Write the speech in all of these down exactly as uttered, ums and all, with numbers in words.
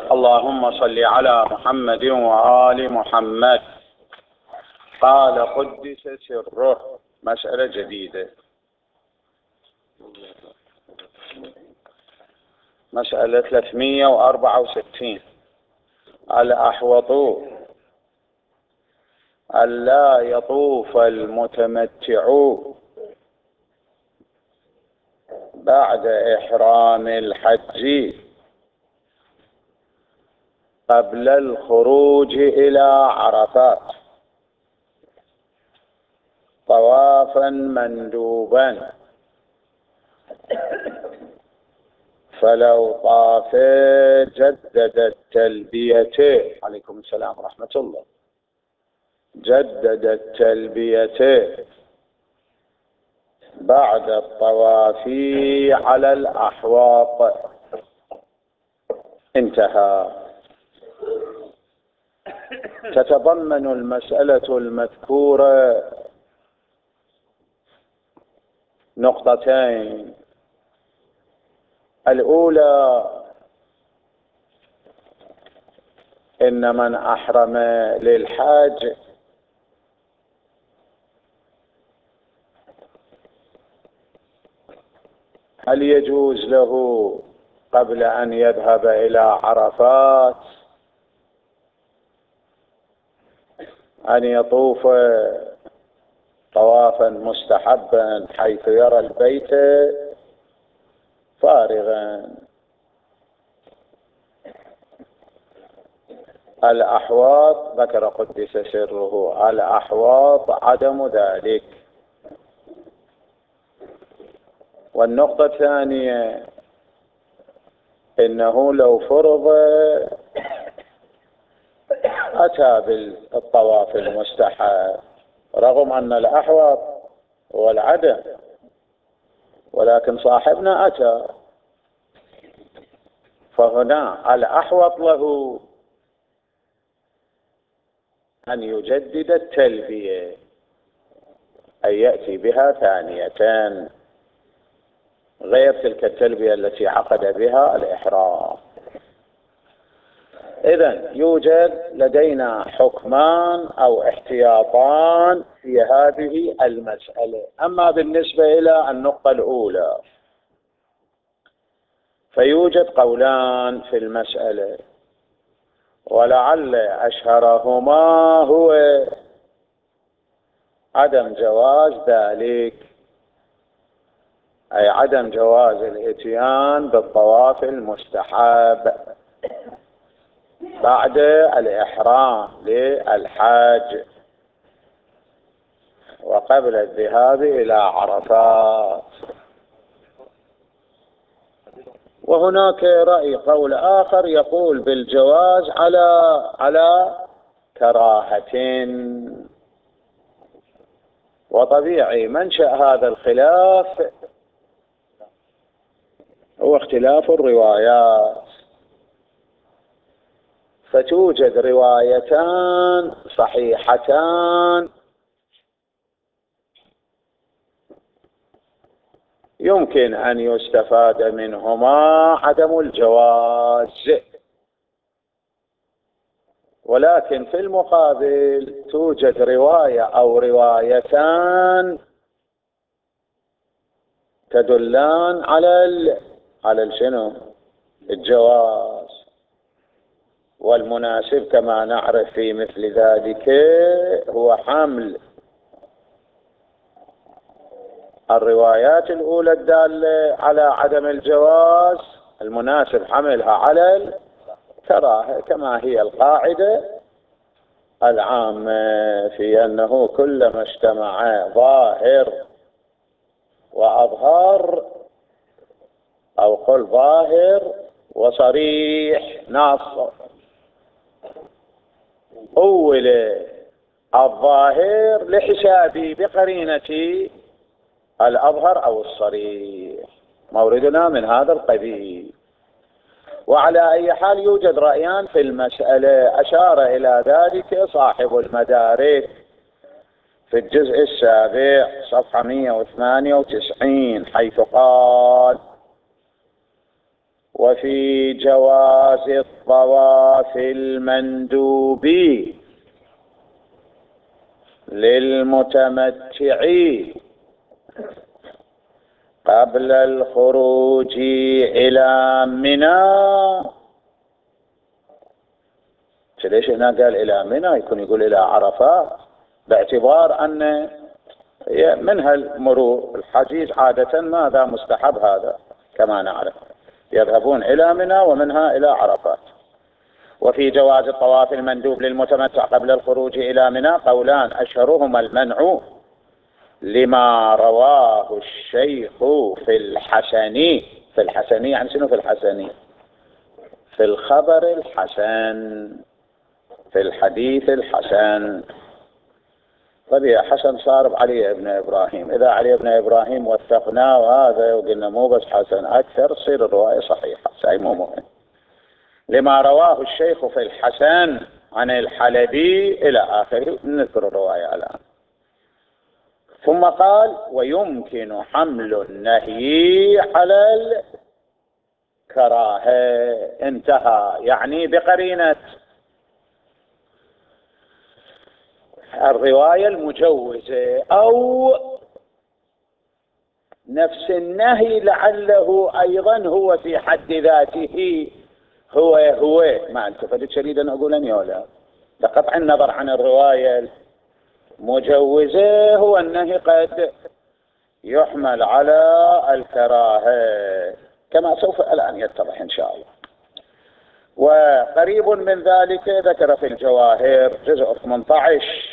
اللهم صل على محمد وآل محمد. قال قدس سره، مسألة جديدة، مسألة ثلاثمئة وأربعة وستين. الأحوط ألا يطوف المتمتع بعد إحرام الحج قبل الخروج إلى عرفات طوافا مندوبا، فلو طاف جدد التلبية. عليكم السلام ورحمة الله. جدد التلبية بعد الطواف على الأحواط. انتهى. تتضمن المسألة المذكورة نقطتين. الأولى: إن من أحرم للحج هل يجوز له قبل أن يذهب إلى عرفات أن يطوف طوافا مستحبا حيث يرى البيت فارغا؟ الأحواط ذكر قدس سره، الأحواط عدم ذلك. والنقطة الثانية: إنه لو فرض أتى بالطواف المستحب رغم أن الأحوط هو العدم، ولكن صاحبنا أتى، فهنا الأحوط له أن يجدد التلبية، أي يأتي بها ثانية غير تلك التلبية التي عقد بها الإحرام. إذن يوجد لدينا حكمان أو احتياطان في هذه المسألة. أما بالنسبة إلى النقطة الأولى فيوجد قولان في المسألة، ولعل أشهرهما هو عدم جواز ذلك، أي عدم جواز الإتيان بالطواف المستحب بعد الإحرام للحاج وقبل الذهاب إلى عرفات. وهناك رأي قول آخر يقول بالجواز على على كراهة. وطبيعي منشأ هذا الخلاف هو اختلاف الروايات، فتوجد روايتان صحيحتان يمكن أن يستفاد منهما عدم الجواز، ولكن في المقابل توجد رواية أو روايتان تدلان على ال... على الشنو الجواز. والمناسب كما نعرف في مثل ذلك هو حمل الروايات الأولى الدالة على عدم الجواز، المناسب حملها على الكراهة، كما هي القاعدة العامة في أنه كلما اجتمع ظاهر وأظهر، أو قل ظاهر وصريح نص، أول الظاهر لحسابي بقرينة الأظهر أو الصريح. موردنا من هذا القبيل. وعلى أي حال يوجد رأيان في المسألة، أشار إلى ذلك صاحب المدارك في الجزء السابع صفحة مئة وثمانية وتسعين، حيث قال: وفي جواز الطواف المندوب للمتمتع قبل الخروج إلى منى. ليش هنا قال إلى منى؟ يكون يقول إلى عرفات، باعتبار أن منها المرور. الحجيج عادة ماذا مستحب هذا كما نعرف، يذهبون إلى منى ومنها إلى عرفات. وفي جواز الطواف المندوب للمتمتع قبل الخروج إلى منى قولان، أشهرهما المنع لما رواه الشيخ في الحسني. في الحسني يعني شنو في الحسني؟ في الخبر الحسن، في الحديث الحسن. طيب يا حسن صار علي بن إبراهيم، إذا علي بن إبراهيم وثقناه وهذا وقلنا مو بس حسن أكثر تصير الرواية صحيحة، شيء مو مهم. لما رواه الشيخ في الحسن عن الحلبي إلى آخره، نذكر الرواية الآن. ثم قال ويمكن حمل النهي على الكراهة، انتهى. يعني بقرينة الرواية المجوزة أو نفس النهي لعله أيضا هو في حد ذاته هو هو ما أنت فدت شديدا أقول أني ولا بقطع النظر عن الرواية المجوزة، هو النهي قد يحمل على الكراهة كما سوف الآن يتضح إن شاء الله. وقريب من ذلك ذكر في الجواهر جزء ثمانية عشر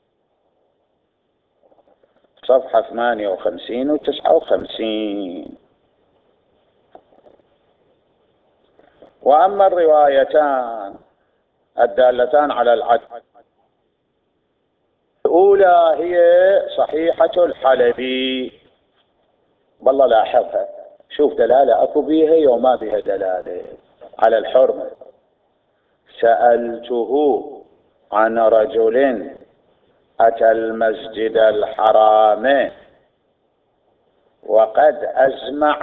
صفحة ثمانية وخمسين وتسعة وخمسين. وأما الروايتان الدالتان على العدل، الأولى هي صحيحة الحلبي، والله لاحظها، شوف دلالة أكو بيها يوم ما بيها دلالة على الحرمة. سألته عن رجل أتى المسجد الحرام وقد أزمع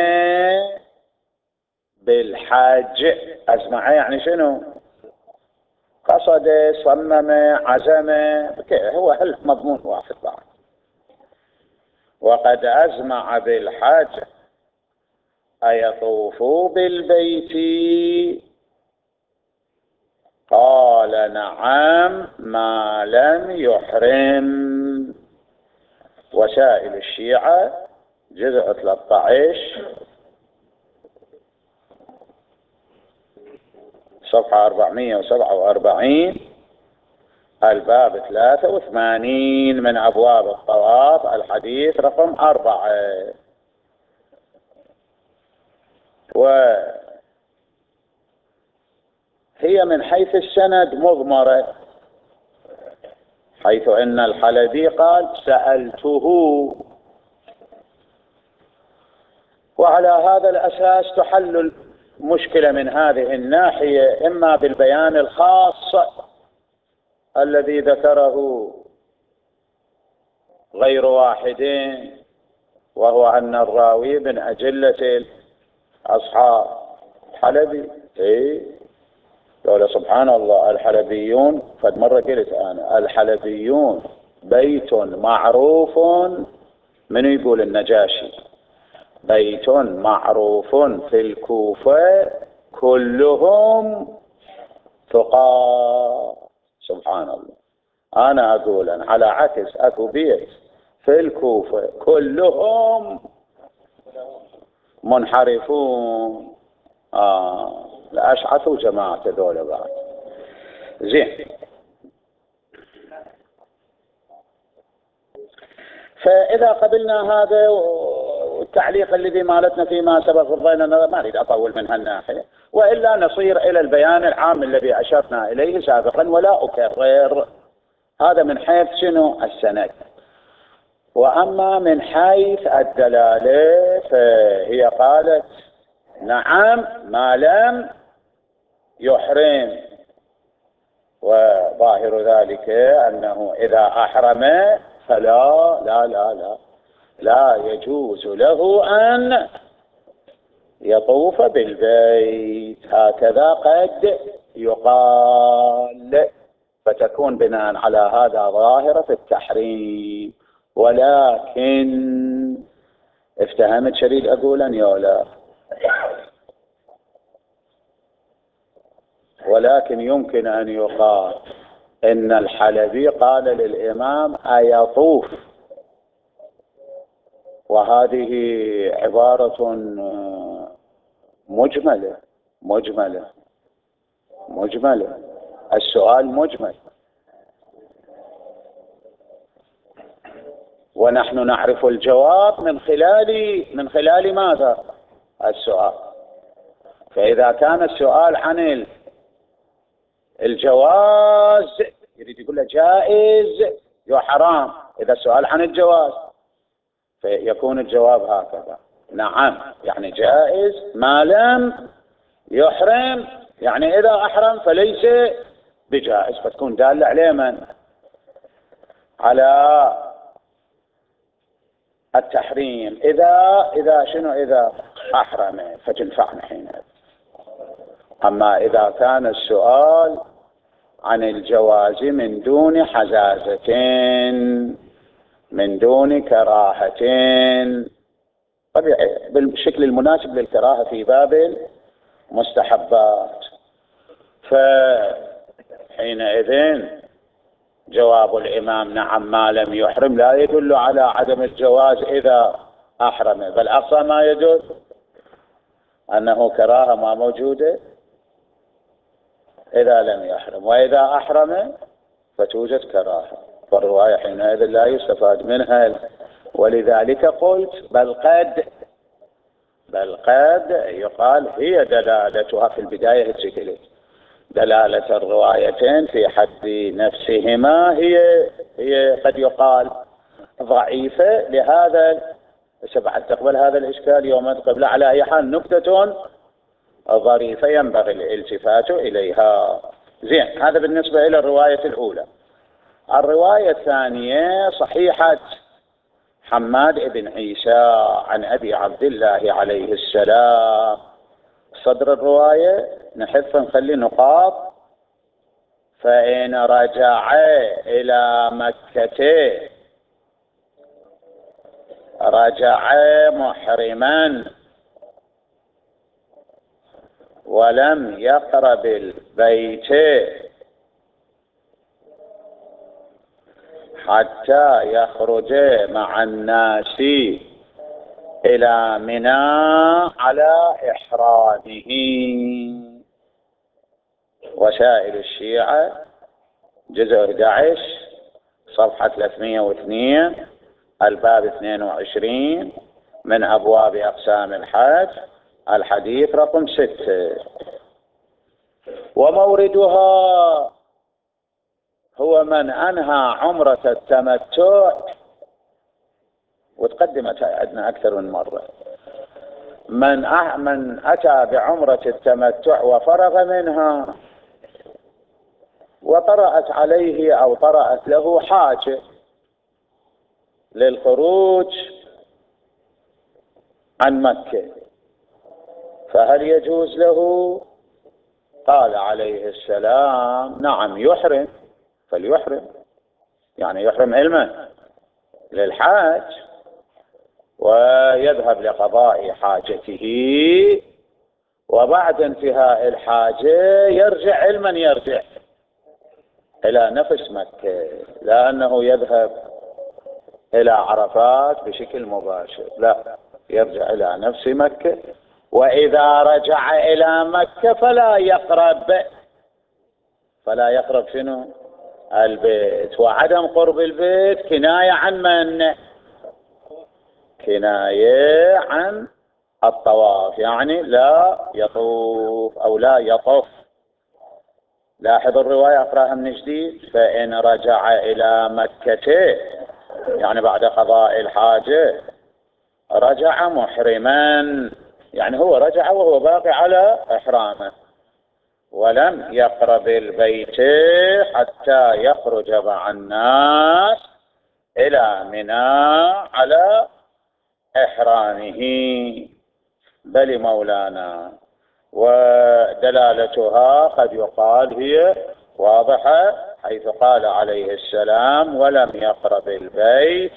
بالحج. أزمع يعني شنو؟ قصد، صمم، عزم، هو هل مضمون واحد بعد. وقد أزمع بالحج أيطوف بالبيت؟ قال نعم ما لم يحرم. وسائل الشيعة جزء ثلاثة عشر صفحة أربعمائة وسبعة وأربعين الباب ثلاثة وثمانين من أبواب الطواف الحديث رقم أربعة. وهي من حيث السند مضمرة، حيث أن الحلبي قال سألته، وعلى هذا الأساس تحل المشكلة من هذه الناحية، إما بالبيان الخاص الذي ذكره غير واحدين، وهو أن الراوي من أجلة أصحاب الحلبي. إيه قال سبحان الله الحلبيون، قد مرة قلت أنا الحلبيون بيت معروف، من يقول النجاشي بيت معروف في الكوفة كلهم ثقات. سبحان الله. أنا أقول أنا على عكس أكو بيت في الكوفة كلهم منحرفون. آه لأشعثوا جماعة ذولا بعد. زين، فإذا قبلنا هذا والتعليق الذي مالتنا فيما سبق رضينا، ما أريد أطول من هالناحية، وإلا نصير إلى البيان العام الذي أشرنا إليه سابقا ولا أكرر. هذا من حيث شنو السند. وأما من حيث الدلالة فهي قالت نعم ما لم يحرم، وظاهر ذلك أنه إذا أحرم فلا لا لا لا لا يجوز له أن يطوف بالبيت، هكذا قد يقال، فتكون بناء على هذا ظاهرة التحريم. ولكن افتهمت شريد أقولا يولا؟ ولكن يمكن أن يقال إن الحلبي قال للإمام أيطوف، وهذه عبارة مجملة مجملة مجملة، السؤال مجمل، ونحن نعرف الجواب من خلال من خلال ماذا؟ السؤال. فإذا كان السؤال عن الجواز يريد يقول له جائز يا حرام، إذا السؤال عن الجواز فيكون الجواب هكذا: نعم، يعني جائز ما لم يحرم، يعني إذا أحرم فليس بجائز، فتكون دالة عليه من؟ على التحريم. إذا إذا شنو؟ إذا أحرم فتنفعنا حينئذ. أما إذا كان السؤال عن الجواز من دون حزازة، من دون كراهة، طبيعي بالشكل المناسب للكراهة في باب المستحبات، فحينئذ جواب الإمام نعم ما لم يحرم لا يدل على عدم الجواز إذا أحرم، بل أقصى ما يدل أنه كراهة ما موجودة إذا لم يحرم، وإذا أحرم فتوجد كراهة، فالرواية حينئذ لا يستفاد منها. ولذلك قلت بل قد بل قد يقال هي دلالتها في البداية الجدلة، دلالة الروايتين في حد نفسهما هي هي قد يقال ضعيفة، لهذا سبعت تقبل هذا الإشكال يوم قبل. على أي حال نكتة ظريفة ينبغي الالتفات إليها. زين، هذا بالنسبة إلى الرواية الأولى. الرواية الثانية صحيحة حماد بن عيسى عن أبي عبد الله عليه السلام. صدر الرواية نحف نخلي نقاط: فإن رجع إلى مكة رجع محرما ولم يقرب البيت حتى يخرج مع الناس إلى منى على إحرامه. وسائل الشيعة جزء أحد عشر صفحة ثلاثمئة واثنين، الباب اثنين وعشرين من أبواب أقسام الحج، الحديث رقم ستة. وموردها هو من أنهى عمرة التمتع، وتقدمت عندنا أكثر من مرة، من أه من أتى بعمرة التمتع وفرغ منها وطرأت عليه أو طرأت له حاجة للخروج عن مكة، فهل يجوز له؟ قال عليه السلام نعم يحرم، فليحرم، يعني يحرم علما للحاج ويذهب لقضاء حاجته، وبعد انتهاء الحاجة يرجع علما، يرجع إلى نفس مكة، لأنه يذهب إلى عرفات بشكل مباشر، لا، يرجع إلى نفس مكة. وإذا رجع إلى مكة فلا يقرب فلا يقرب شنو؟ البيت. وعدم قرب البيت كناية عن من؟ كناية عن الطواف، يعني لا يطوف أو لا يطوف. لاحظ الرواية أقرأها من جديد: فإن رجع إلى مكة، يعني بعد قضاء الحاجة، رجع محرما، يعني هو رجع وهو باقي على إحرامه، ولم يقرب البيت حتى يخرج مع الناس إلى منى على إحرامه. بل مولانا. ودلالتها قد يقال هي واضحة، حيث قال عليه السلام ولم يقرب البيت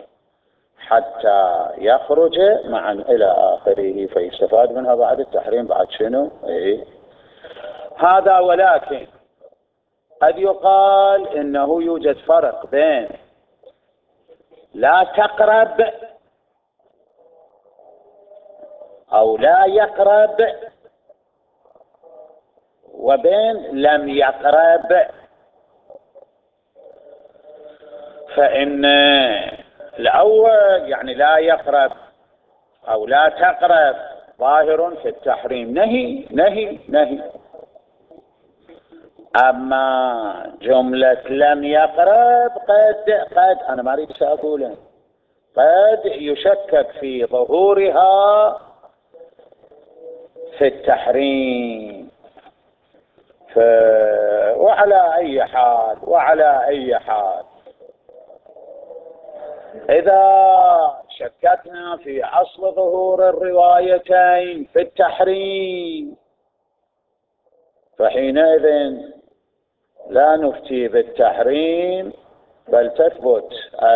حتى يخرج معا إلى آخره، فيستفاد منها بعد التحريم. بعد شنو؟ إيه؟ هذا. ولكن قد يقال إنه يوجد فرق بين لا تقرب أو لا يقرب وبين لم يقرب. فإن الأول يعني لا يقرب أو لا تقرب ظاهر في التحريم، نهي نهي نهي. أما جملة لم يقرب قد قد أنا ما أريد أقوله، قد يشكك في ظهورها في التحريم. ف... وعلى أي حال وعلى أي حال إذا شككنا في أصل ظهور الروايتين في التحريم فحينئذ لا نفتي بالتحريم، بل تثبت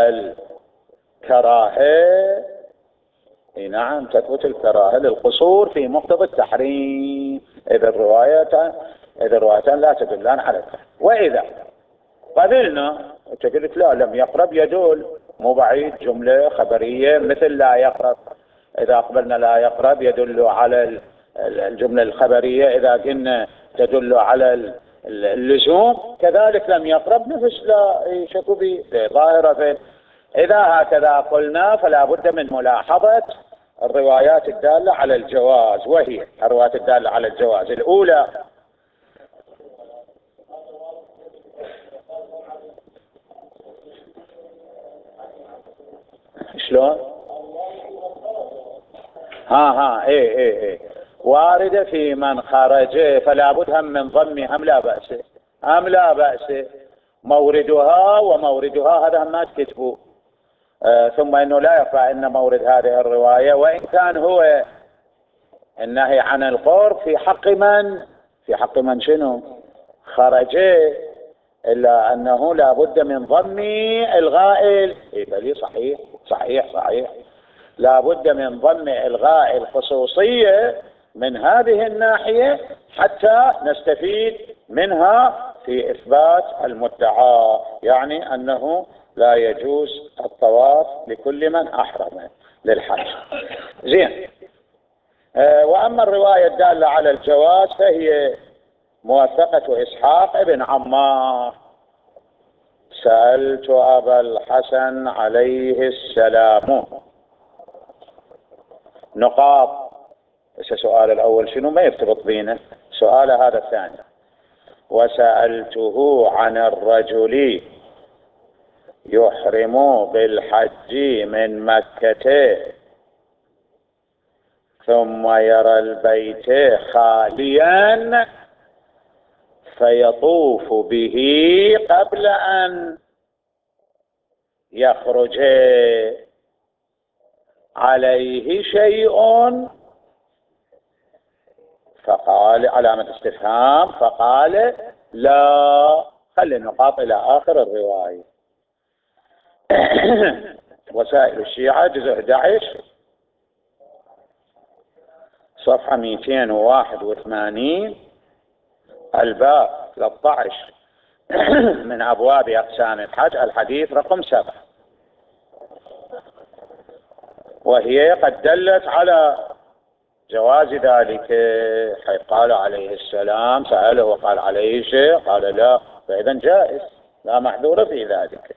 الكراهة. نعم، تثبت الكراهة للقصور في مقتضى التحريم إذا الروايتان إذا الروايتان لا تدلان على التحريم. وإذا قبلنا قلت لا لم يقرب يدل، مو بعيد جملة خبرية مثل لا يقرب، إذا قبلنا لا يقرب يدل على الجملة الخبرية، إذا قلنا تدل على اللزوم كذلك لم يقرب نفس لا شك به ظاهرة. إذا هكذا قلنا فلا بد من ملاحظة الروايات الدالة على الجواز، وهي الروايات الدالة على الجواز الأولى شلون؟ ها ها ايه ايه ايه واردة في من خرج، فلا بد هم من ضمها هم لا بأس هم لا بأس موردها وموردها هذا هم ما تكتبوا. آه ثم انه لا يخفى ان مورد هذه الرواية وان كان هو النهي عن القرب في حق من في حق من شنو خرج، الا انه لا بد من ضم الغائل. إيه بلي صحيح صحيح صحيح لا بد من ضم الغاء الخصوصية من هذه الناحية حتى نستفيد منها في إثبات المدعى، يعني أنه لا يجوز الطواف لكل من أحرم للحج. زين. أه وأما الرواية الدالة على الجواز فهي موثقة إسحاق ابن عمار: سألت أبا الحسن عليه السلام نقاط. السؤال الأول شنو ما يرتبط بينه، سؤال هذا الثاني: وسألته عن الرجل يحرم بالحج من مكة ثم يرى البيت خاليا فيطوف به قبل أن يخرج عليه شيء؟ فقال علامة استفهام، فقال لا. خلي النقاط إلى آخر الرواية. وسائل الشيعة جزء أحد عشر صفحة مئتين وواحد وثمانين الباب ثلاثة عشر من أبواب أقسام الحج الحديث رقم سبعة، وهي قد دلت على جواز ذلك، حيث قال عليه السلام سأله وقال عليه شيء قال لا، فإذا جائز لا محذور في ذلك.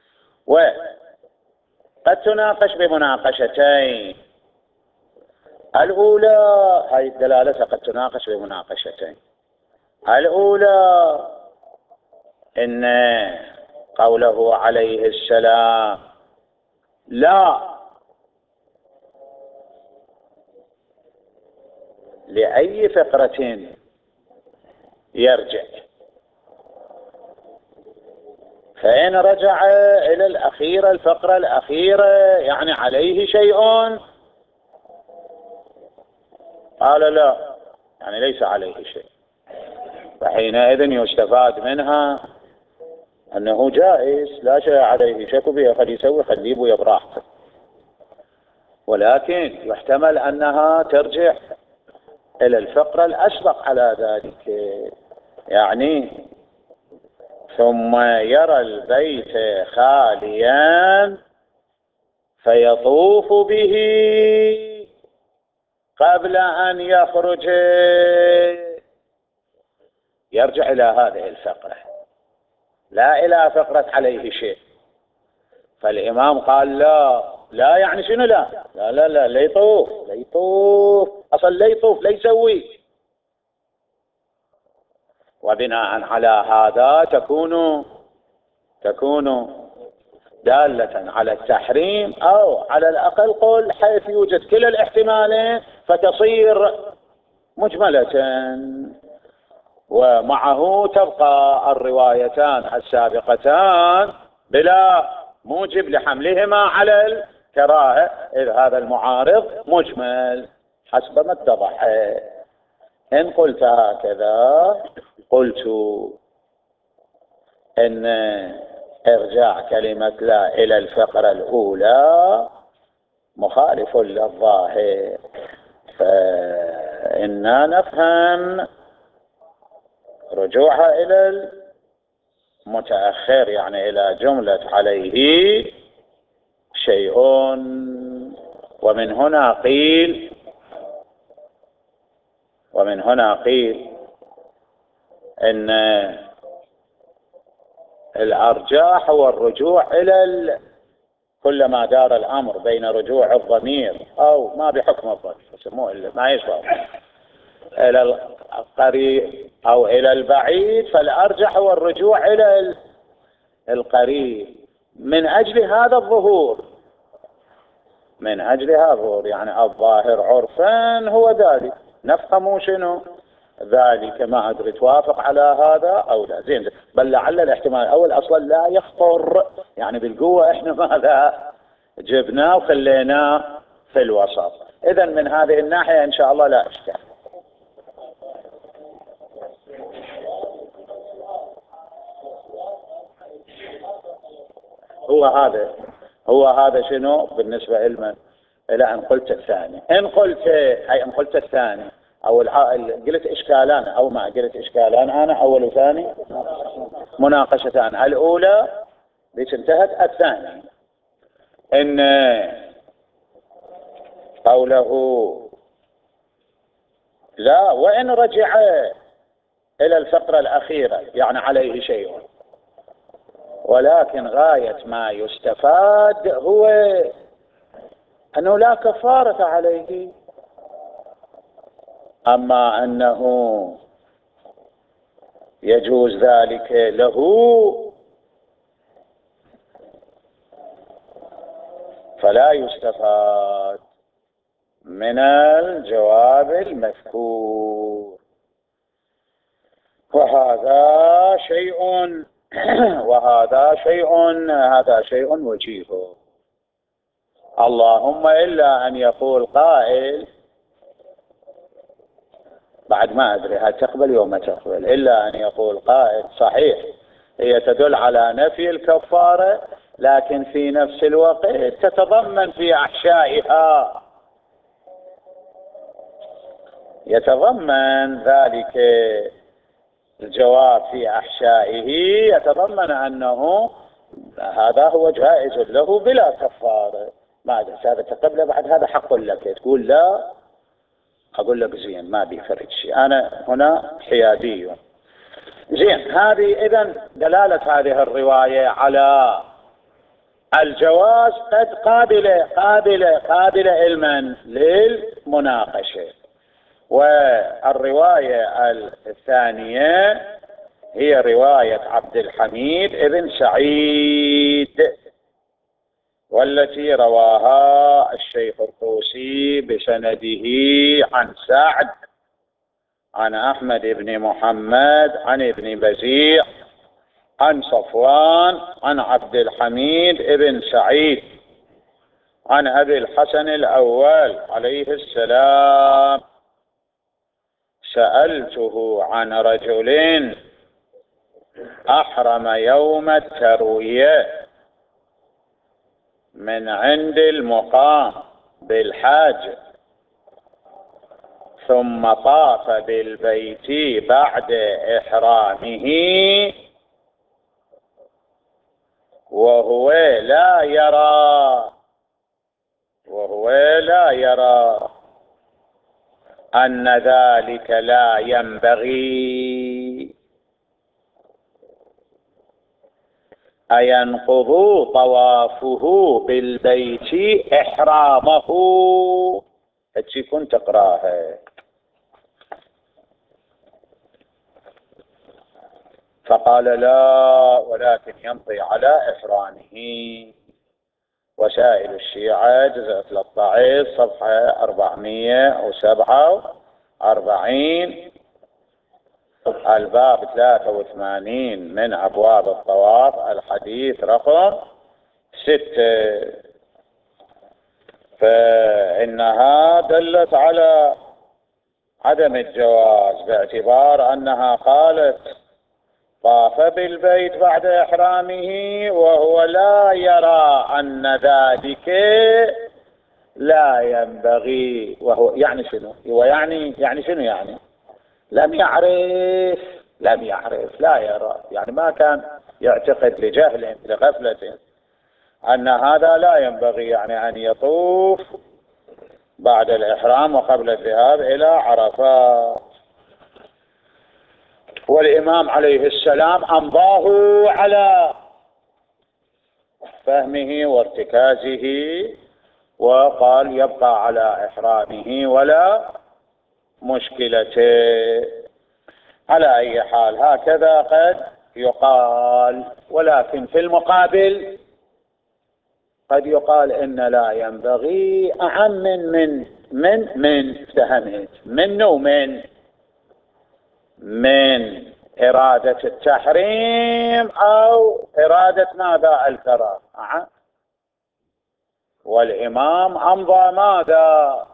وقد تناقش بمناقشتين. الأولى هذه الدلالة قد تناقش بمناقشتين. الأولى إن قوله عليه السلام لا لأي فقرة يرجع، فإن رجع إلى الأخيرة الفقرة الأخيرة يعني عليه شيء قال لا، يعني ليس عليه شيء، فحينئذ يستفاد منها أنه جائز لا شيء عليه، شك بها خلي يسوي خليه بويا براحته. ولكن يحتمل أنها ترجع إلى الفقرة الأسبق على ذلك، يعني ثم يرى البيت خاليا فيطوف به قبل أن يخرج، يرجع إلى هذه الفقرة لا إلى فقرة عليه شيء. فالإمام قال لا لا، يعني شنو لا لا لا لا, لا يطوف لا يطوف أصلا لا يطوف لا يسوي. وبناء على هذا تكون تكون دالة على التحريم، أو على الأقل قول حيث يوجد كلا الاحتمالين فتصير مجملة، ومعه تبقى الروايتان السابقتان بلا موجب لحملهما على الكراهة، إذ هذا المعارض مجمل حسب ما اتضح. إن قلت هكذا قلت إن إرجاع كلمة لا إلى الفقرة الأولى مخالف للظاهر، فإنا نفهم رجوعها إلى المتأخر يعني إلى جملة عليه شيء. ومن هنا قيل ومن هنا قيل إن الأرجاح هو الرجوع إلى ال... كلما دار الأمر بين رجوع الضمير أو ما بحكم الضمير يسموه ما يشبه إلى القريب أو إلى البعيد، فالأرجح هو الرجوع إلى القريب من أجل هذا الظهور من أجل هذا الظهور يعني الظاهر عرفا هو ذلك، نفهم شنو ذلك. ما أدري توافق على هذا أو لا. زين، بل لعل الاحتمال الأول أصلا لا يخطر، يعني بالقوة إحنا ماذا جبناه وخليناه في الوسط. إذن من هذه الناحية إن شاء الله لا إشكال. هو هذا هو هذا شنو بالنسبة لمن إلى أن قلت الثاني. إن قلت أي إن قلت الثاني أو قلت إشكالان أو ما قلت إشكالان، أنا أول وثاني مناقشتان. الأولى ليش انتهت، الثاني إن قوله لا وإن رجع إلى الفقرة الأخيرة يعني عليه شيء، ولكن غاية ما يستفاد هو أنه لا كفارة عليه، أما أنه يجوز ذلك له فلا يستفاد من الجواب المذكور. وهذا شيء وهذا شيء هذا شيء وجيه. اللهم إلا أن يقول قائل بعد ما أدري هل تقبل يوم تقبل، إلا أن يقول قائل صحيح هي تدل على نفي الكفارة، لكن في نفس الوقت تتضمن في أحشائها يتضمن ذلك الجواب في أحشائه يتضمن أنه هذا هو جائز له بلا كفارة. ما أدري هذا تقبل بعد هذا حق لك تقول لا، أقول لك زين ما بيفرق شيء، أنا هنا حيادي. زين، هذه إذن دلالة هذه الرواية على الجواز قد قابلة قابلة قابلة علما للمناقشة. والرواية الثانية هي رواية عبد الحميد ابن سعيد، والتي رواها الشيخ الطوسي بسنده عن سعد عن أحمد بن محمد عن ابن بزيع عن صفوان عن عبد الحميد ابن سعيد عن أبي الحسن الأول عليه السلام سألته عن رجل أحرم يوم التروية من عند المقام بالحاج ثم طاف بالبيت بعد إحرامه وهو لا يرى وهو لا يرى أن ذلك لا ينبغي أينقض طوافه بالبيت إحرامه. هاتشي كنت تقراها. فقال لا، ولكن يمضي على إحرامه. وسائل الشيعة جزء ثلاثة عشر صفحة أربعمائة وسبعة وأربعين الباب ثلاثة وثمانين من أبواب الطواف الحديث رقم ستة. فإنها دلت على عدم الجواز باعتبار أنها قالت طاف بالبيت بعد إحرامه وهو لا يرى أن ذلك لا ينبغي. وهو يعني شنو؟ ويعني يعني شنو يعني؟ لم يعرف لم يعرف لا يرى، يعني ما كان يعتقد لجهل لغفلة أن هذا لا ينبغي، يعني أن يطوف بعد الإحرام وقبل الذهاب إلى عرفات. والإمام عليه السلام أمضاه على فهمه وارتكازه وقال يبقى على إحرامه ولا مشكلته. على أي حال هكذا قد يقال، ولكن في المقابل قد يقال إن لا ينبغي أعم من من من من فهمت من ومن من إرادة التحريم أو إرادة ماذا؟ الكراهة. والإمام أمضى ماذا؟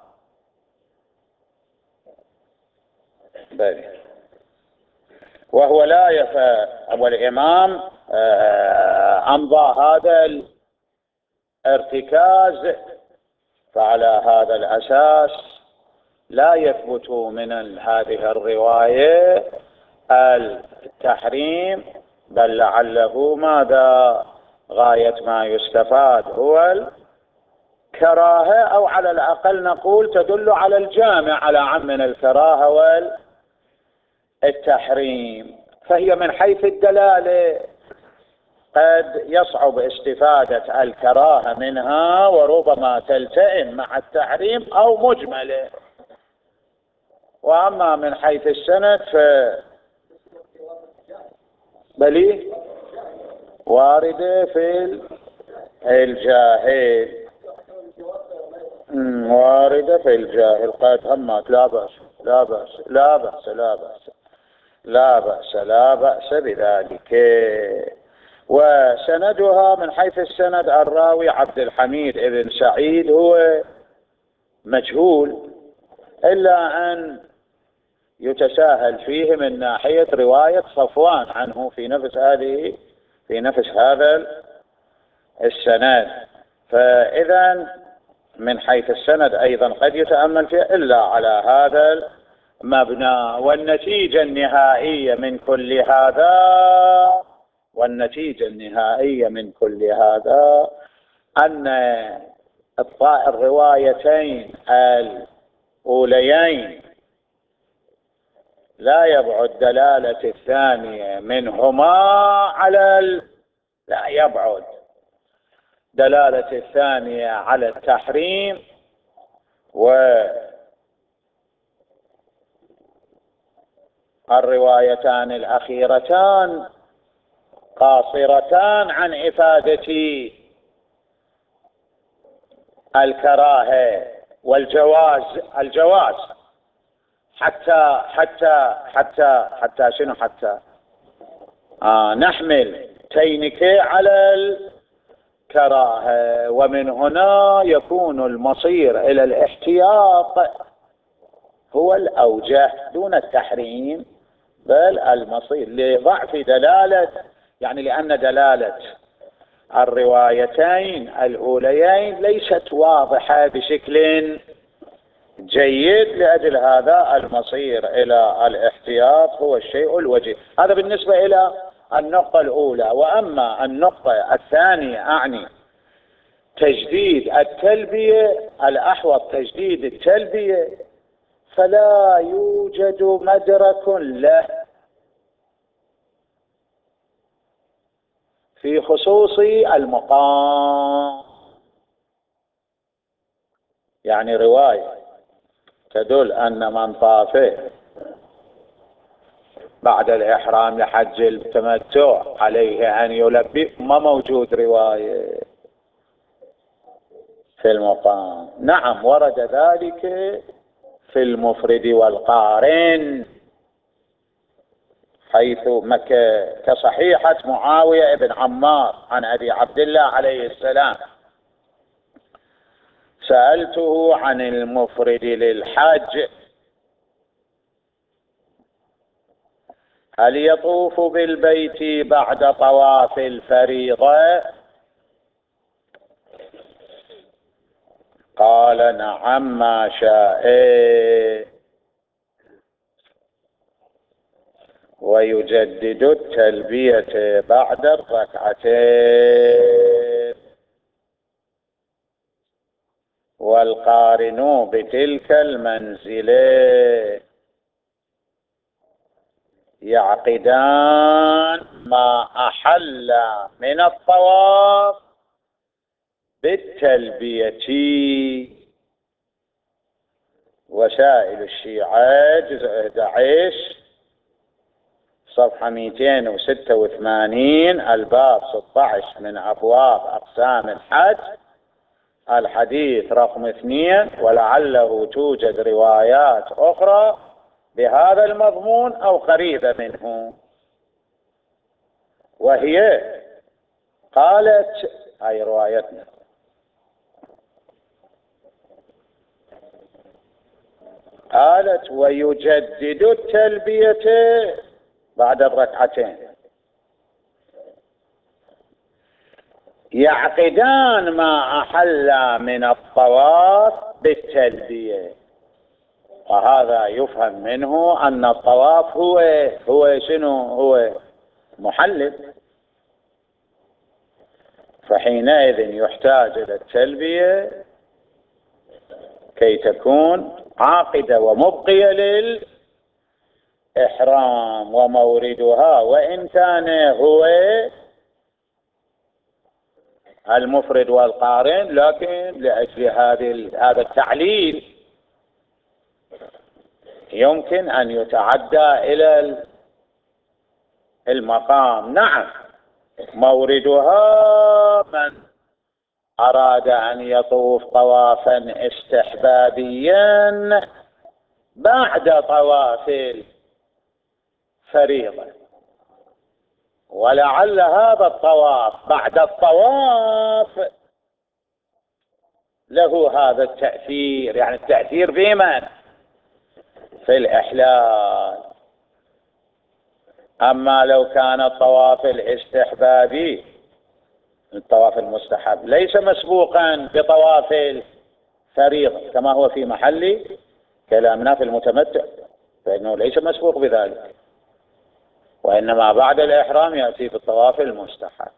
بل وهو لا يفعل. والإمام أمضى هذا الارتكاز، فعلى هذا الأساس لا يثبت من هذه الرواية التحريم، بل لعله ماذا؟ غاية ما يستفاد هو الكراهة، أو على الأقل نقول تدل على الجامع على عم من الكراهة والتحريم. فهي من حيث الدلالة قد يصعب استفادة الكراهة منها، وربما تلتئم مع التحريم أو مجملة. وأما من حيث السند ف بلي واردة في الجاهل واردة في الجاهل قد همت. لا بأس لا بأس لا بأس لا بأس لا بأس لا بأس بذلك. وسندها من حيث السند الراوي عبد الحميد ابن سعيد هو مجهول، إلا أن يتساهل فيه من ناحية رواية صفوان عنه في نفس هذه في نفس هذا السند. فإذا من حيث السند أيضا قد يتأمل فيه إلا على هذا المبنى. والنتيجة النهائية من كل هذا والنتيجة النهائية من كل هذا أن الروايتين الأوليين لا يبعد دلالة الثانية منهما على ال... لا يبعد دلالة الثانية على التحريم، والروايتان الأخيرتان قاصرتان عن إفادة الكراهة والجواز الجواز حتى حتى حتى حتى شنو حتى آه نحمل تينكي على الكراهة. ومن هنا يكون المصير إلى الاحتياط هو الأوجه دون التحريم، بل المصير لضعف دلالة، يعني لأن دلالة الروايتين الأوليين ليست واضحة بشكل جيد، لأجل هذا المصير إلى الاحتياط هو الشيء الوجيه. هذا بالنسبة إلى النقطة الأولى. وأما النقطة الثانية أعني تجديد التلبية، الأحوط تجديد التلبية، فلا يوجد مدرك له في خصوص المقام. يعني رواية تدل أن من طاف بعد الإحرام لحج التمتع عليه أن يلبي، ما موجود رواية في المقام. نعم ورد ذلك في المفرد والقارن، حيث مكة كصحيحة معاوية بن عمار عن أبي عبد الله عليه السلام: سألته عن المفرد للحج هل يطوف بالبيت بعد طواف الفريضة؟ قال نعم ما شاء، ويجدد التلبية بعد الركعتين. والقارن بتلك المنزلة يعقدان ما أحل من الطواف بالتلبية. وسائل الشيعة جزء أحد عشر صفحة مئتين وستة وثمانين، الباب ستة عشر من أبواب أقسام الحج، الحديث رقم اثنين. ولعله توجد روايات أخرى بهذا المضمون أو قريبة منه. وهي قالت، هاي روايتنا، قالت ويجدد التلبية بعد الركعتين، يعقدان ما أحل من الطواف بالتلبية. وهذا يفهم منه أن الطواف هو هو شنو؟ هو محلل، فحينئذ يحتاج إلى التلبية كي تكون عاقدة ومبقية للإحرام. وموردها وإن كان هو المفرد والقارن، لكن لأجل هذا التعليل يمكن أن يتعدى إلى المقام. نعم موردها من أراد أن يطوف طوافا استحبابيا بعد طواف الفريضة، ولعل هذا الطواف بعد الطواف له هذا التأثير. يعني التأثير في من؟ في الإحلال. أما لو كان الطواف الاستحبابي، الطواف المستحب، ليس مسبوقا بطواف الفريضة كما هو في محل كلامنا في المتمتع، فإنه ليس مسبوق بذلك، وإنما بعد الإحرام يأتي بالطواف المستحب.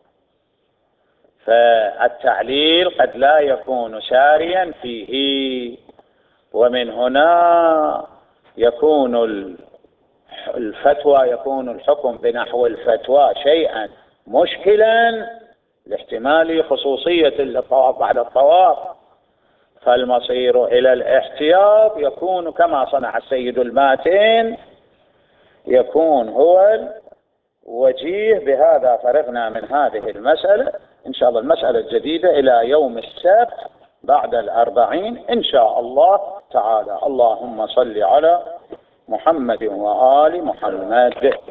فالتعليل قد لا يكون ساريا فيه، ومن هنا يكون الفتوى، يكون الحكم بنحو الفتوى شيئا مشكلا لاحتمال خصوصية الطواف بعد الطواف. فالمصير إلى الاحتياط يكون كما صنع السيد الماتين، يكون هو الوجيه. بهذا فرغنا من هذه المسألة. إن شاء الله المسألة الجديدة إلى يوم السبت بعد الأربعين إن شاء الله تعالى. اللهم صل على محمد وآل محمد.